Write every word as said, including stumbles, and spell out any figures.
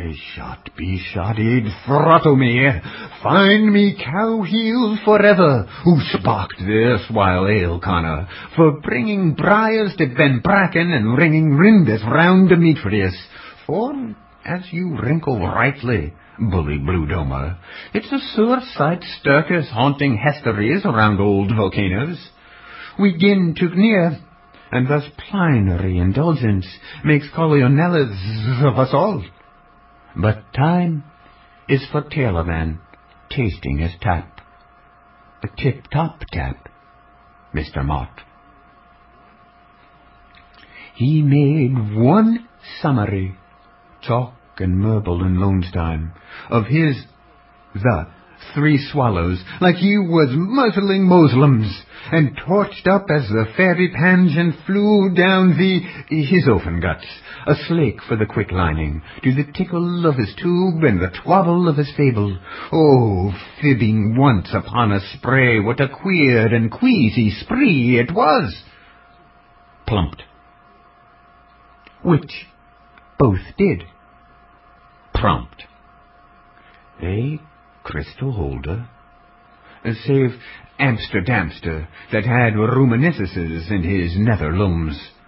Be shot, be shotted, throttle me, find me cow heels forever, who sparked this while ale, Connor, for bringing briars to Ben Bracken and ringing rinders round Demetrius. For, as you wrinkle rightly, bully Blue Domer, it's a sore sight Sturkis haunting hesteries around old volcanoes. We gin too near, and thus plenary indulgence makes Collionellas of us all. But time is for Tailorman tasting his tap. A tip-top tap, Mister Mott. He made one summary, chalk and marble and Lonestime, of his, the Three Swallows, like he was muzzling Moslems, and torched up as the fairy Panjan flew down the his open guts, a slake for the quick lining, to the tickle of his tube and the twabble of his fable. Oh, fibbing once upon a spray, what a queer and queasy spree it was! Plumped. Which both did. Prompt. They crystal holder, save Amsterdamster that had reminiscences in his nether lums.